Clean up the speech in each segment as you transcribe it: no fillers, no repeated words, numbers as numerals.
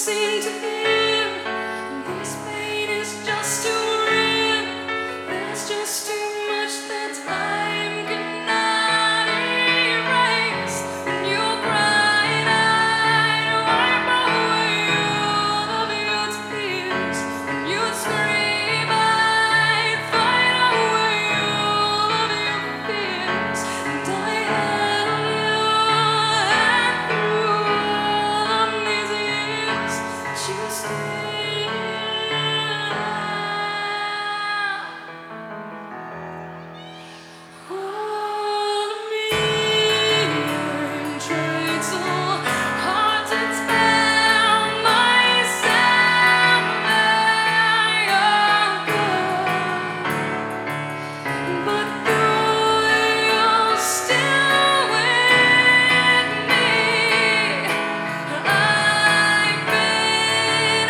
seem to hear. This pain is just too real. There's just too much that time cannot erase. When you cry and I wipe away all of your tears. When you scream, I fight away all of your fears. And I held you, and through all of these years, you stayed. All of me, I'm trying so hard to tell myself that you're gone. But though you're still with me, I've been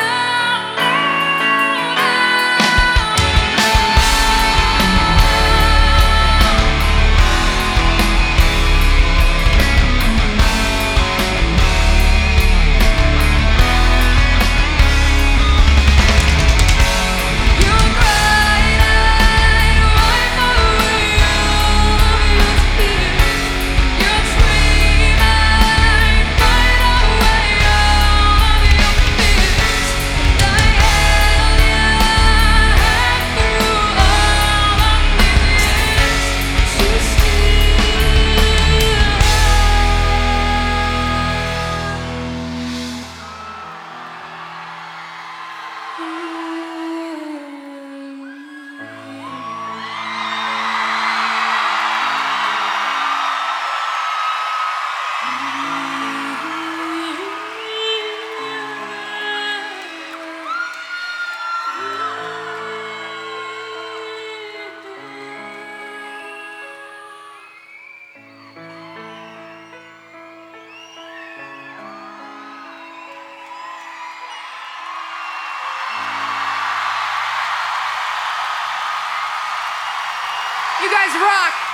You guys rock!